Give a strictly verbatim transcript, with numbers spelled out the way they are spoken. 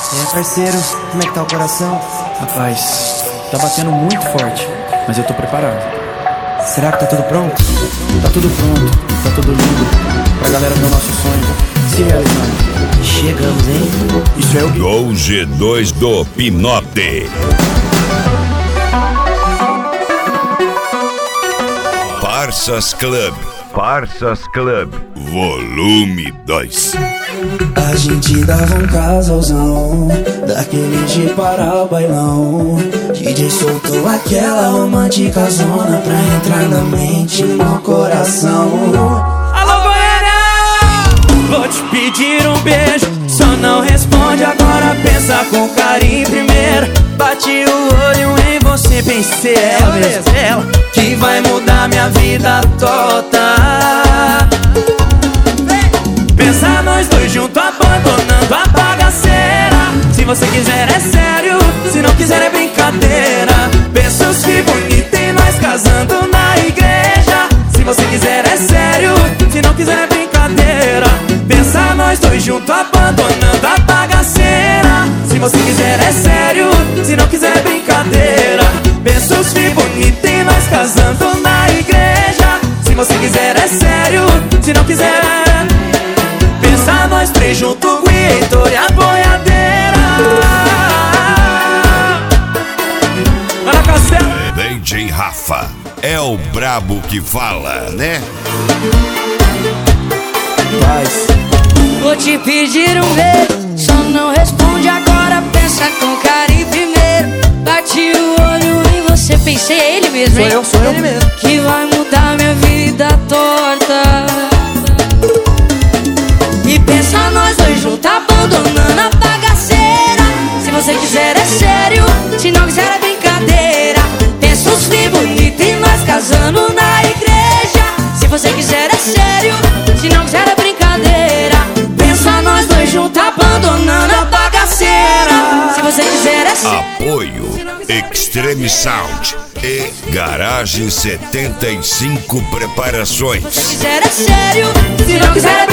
E aí, parceiro, como é que tá o coração? Rapaz, tá batendo muito forte, mas eu tô preparado. Será que tá tudo pronto? Tá tudo pronto, tá tudo lindo, pra galera ver o nosso sonho se realizando. Chegamos, hein? Isso é o Gol G dois do Pinote. Parsas Club. Parsas Club. Volume dois. A gente dava um casalzão, daquele de parar o bailão. D J soltou aquela romântica zona pra entrar na mente e no coração. Alô, Goiânia! Vou te pedir um beijo, só não responde agora, pensa com carinho primeiro. Bati o olho em você, pensei ela mesmo, ela que vai mudar minha vida toda. Pensa nós dois juntos abandonando a bagaceira. Se você quiser é sério, se não quiser é brincadeira. Pensa os filhos bonitos e nós casando na igreja. Se você quiser é sério, se não quiser é brincadeira. Pensa nós dois juntos abandonando a bagaceira. Se você quiser é sério, se não quiser é brincadeira. Pensa os filhos bonitos e nós casando na igreja. Se você quiser é sério, se não quiser é... Pensa nós três junto, o Heitor e a boiadeira. Olha a Castela. D J Rafa é o brabo que fala, né? Paz. Vou te pedir um beijo, só não responde agora, pensa com carinho primeiro. Bati o olho em você, pensei é ele mesmo, hein? Sou eu, sou eu. Ele mesmo. Que vai mudar minha vida torta. E pensa nós dois juntos abandonando a bagaceira. Se você quiser é sério, se não quiser é brincadeira. Pensa os filhos bonitos e nós casando na igreja. Se você quiser é sério, se não quiser é brincadeira. Pensa nós dois juntos abandonando a bagaceira. Se você quiser é sério. Apoio Extreme Sound e Garagem setenta e cinco Preparações. Se quiser é sério, se não quiser é